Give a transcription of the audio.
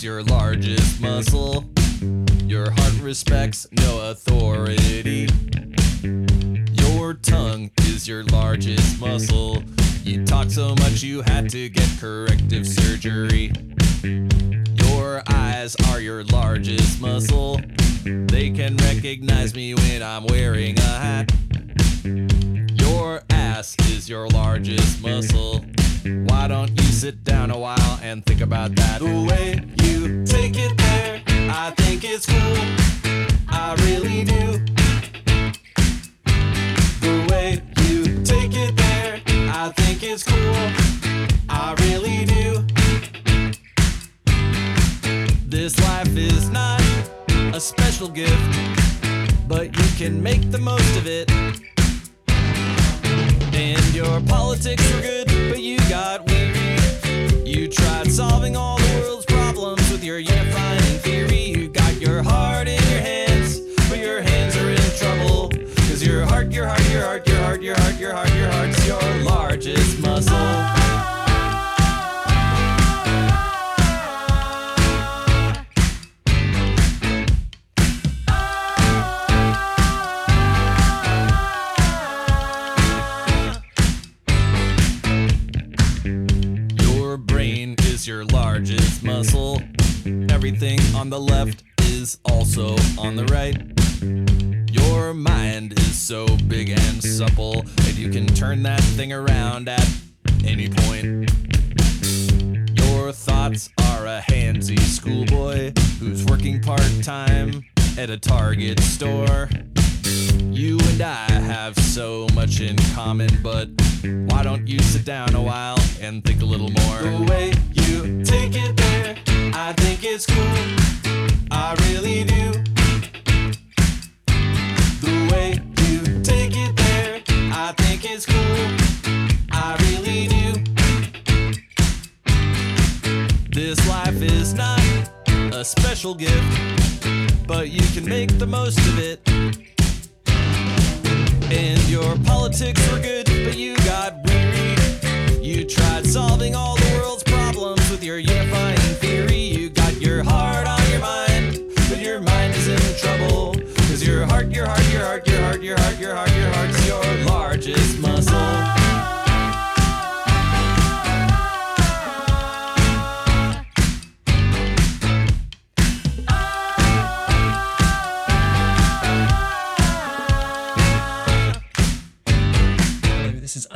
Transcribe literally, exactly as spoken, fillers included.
is your largest muscle. Your heart respects no authority. Your tongue is your largest muscle. You talk so much you had to get corrective surgery. Your eyes are your largest muscle. They can recognize me when I'm wearing a hat. Your ass is your largest muscle. Why don't you sit down a while and think about that? The way you take it there, I think it's cool. I really do. The way you take it there, I think it's cool. I really do. This life is not a special gift, but you can make the most of it. And your politics were good, but you got weary. You tried solving all the world's problems with your unifying theory. You got your heart in your hands, but your hands are in trouble. Cause your heart, your heart, your heart, your heart, your heart, your heart, your heart's your largest muscle. Your largest muscle. Everything on the left is also on the right. Your mind is so big and supple, and you can turn that thing around at any point. Your thoughts are a handsy schoolboy who's working part-time at a Target store. You and I have so much in common, but why don't you sit down a while and think a little more? The way you take it there, I think it's cool. I really do. The way you take it there, I think it's cool. I really do. This life is not a special gift, but you can make the most of it. And your politics were good, but you got